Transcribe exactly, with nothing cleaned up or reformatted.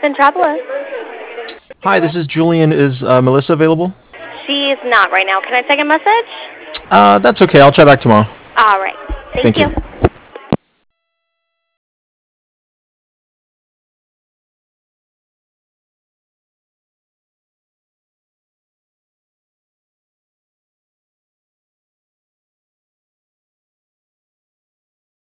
Centropolis. Hi, this is Julian. Is uh, Melissa available? She is not right now. Can I take a message? Uh, that's okay. I'll try back tomorrow. All right. Thank, Thank you. you.